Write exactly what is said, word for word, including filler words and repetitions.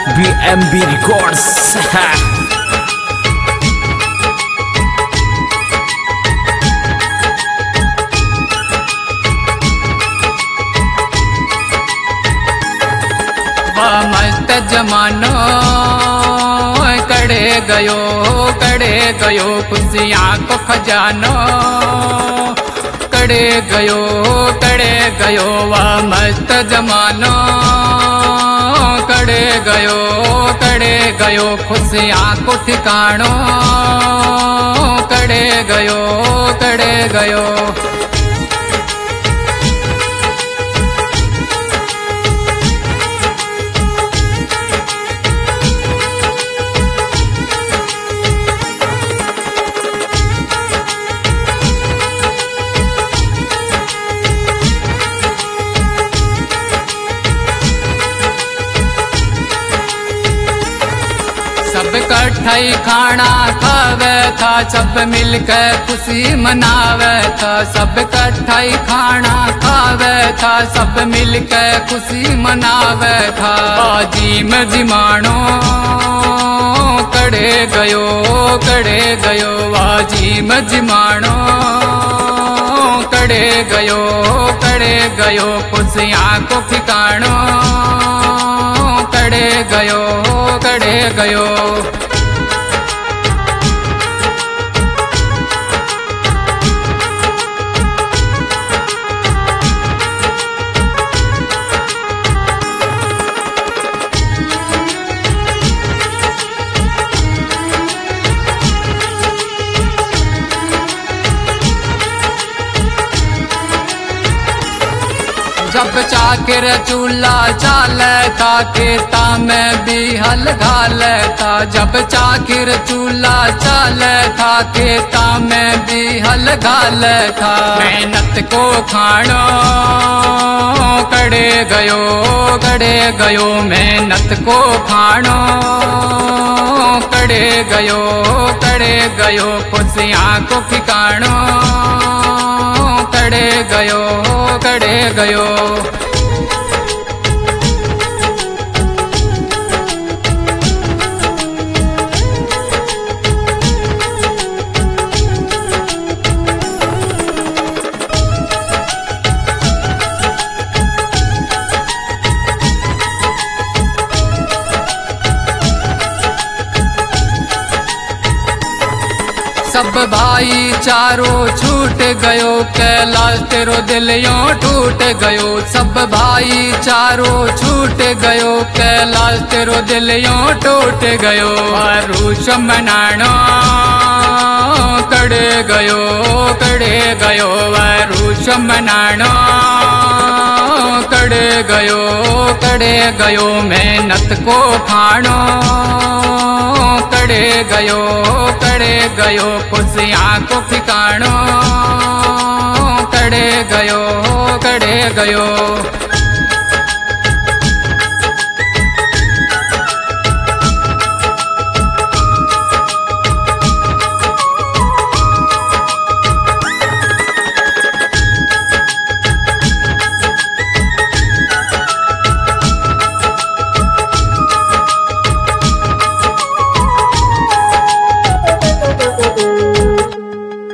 B M B records. मस्त जमानो कड़े गयो कड़े गयो खुशियाँ को खजानो कड़े गयो कड़े गयो वह मस्त जमानो कड़े गयो कड़े गयो खुशियाँ को ठिकानो कड़े गयो कड़े गयो। सब इकट्ठाई खाना खावे था सब मिलकर खुशी मनावे था सब इकट्ठाई खाना खावे था सब मिलकर खुशी मनावे था। बाजी में जिमानो कड़े गयो कड़े गयो बाजी में जिमानो कड़े गयो कड़े गयो खुशियाँ को ठिकानो कड़े गयो कड़े गयो। जब चाकिर चूल्हा चाले था खेता में भी हल घाले था जब चाकिर चूल्हा चाले था खेता में भी हल घाले था। मेहनत को खानो कड़े गयो कड़े गयो मेहनत को खानो कड़े गयो कड़े गयो खुशियाँ को ठिकानो कड़े गयो कड़े गयो। सब भाई चारों छूट गयो कैलाश तेरो दिल यों टूट गयो सब भाई चारों छूट गयो कैलाश तेरो दिल यों टूट गयो। आरुष मनानो कड़े गयो कड़े गयो आरुष मनानो कड़े गयो कड़े गयो मेहनत को खानो कड़े गयो कड़े गयो खुशियाँ को ठिकानो कड़े गयो कड़े गयो।